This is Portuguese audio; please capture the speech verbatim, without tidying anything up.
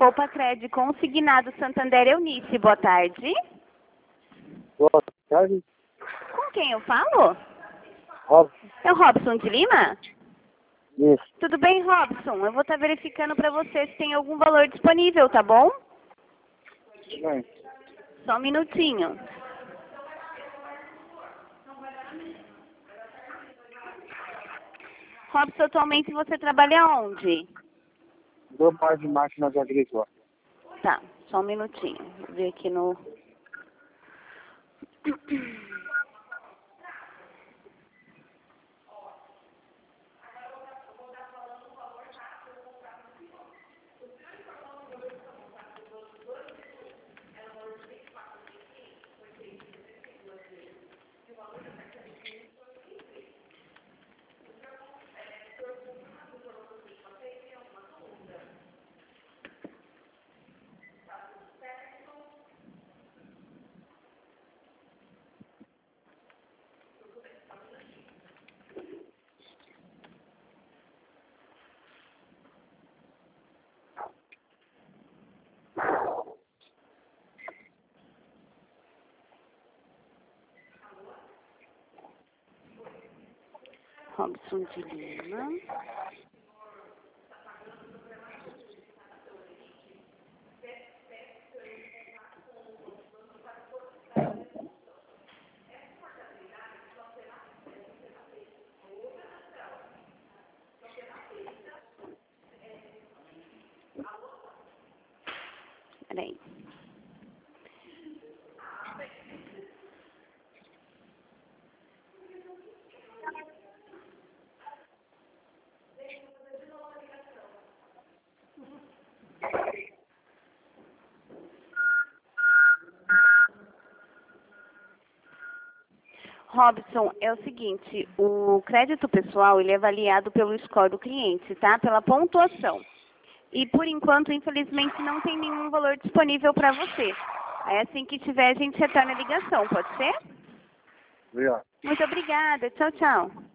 Cred consignado Santander Eunice. Boa tarde. Boa tarde. Com quem eu falo? Robson. É o Robson de Lima? Isso. Tudo bem, Robson? Eu vou estar verificando para você se tem algum valor disponível, tá bom? Bem, Só um minutinho. Robson, atualmente você trabalha onde? dou mais de máquinas agrícolas. Tá, só um minutinho. Vou ver aqui no... Robson de Lima. Peraí. Robson, é o seguinte, o crédito pessoal ele é avaliado pelo score do cliente, tá? Pela pontuação. E por enquanto, infelizmente, não tem nenhum valor disponível para você. Aí assim que tiver, a gente retorna a ligação, pode ser? Obrigado. Muito obrigada. Tchau, tchau.